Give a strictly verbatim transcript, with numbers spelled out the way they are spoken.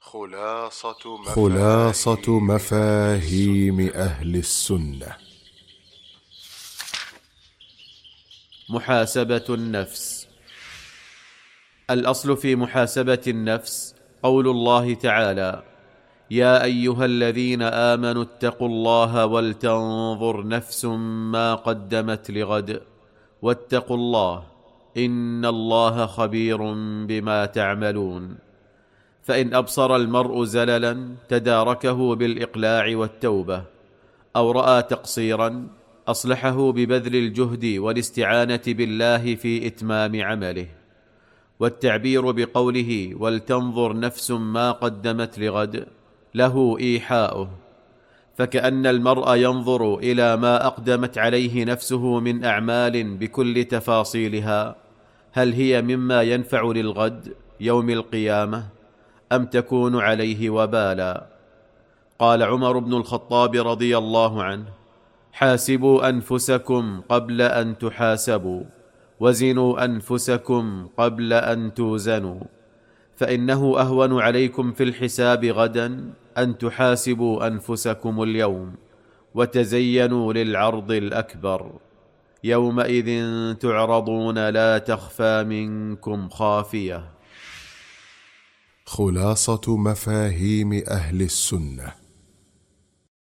خلاصة مفاهيم, خلاصة مفاهيم أهل السنة. محاسبة النفس. الأصل في محاسبة النفس قول الله تعالى: يا أيها الذين آمنوا اتقوا الله ولتنظر نفس ما قدمت لغد واتقوا الله إن الله خبير بما تعملون. فإن أبصر المرء زللا تداركه بالإقلاع والتوبة، أو رأى تقصيرا أصلحه ببذل الجهد والاستعانة بالله في إتمام عمله. والتعبير بقوله ولتنظر نفس ما قدمت لغد له إيحاؤه، فكأن المرء ينظر إلى ما أقدمت عليه نفسه من أعمال بكل تفاصيلها، هل هي مما ينفع للغد يوم القيامة أم تكون عليه وبالا. قال عمر بن الخطاب رضي الله عنه: حاسبوا أنفسكم قبل أن تحاسبوا، وزنوا أنفسكم قبل أن توزنوا، فإنه أهون عليكم في الحساب غدا أن تحاسبوا أنفسكم اليوم، وتزينوا للعرض الأكبر، يومئذ تعرضون لا تخفى منكم خافية. خلاصة مفاهيم أهل السنة.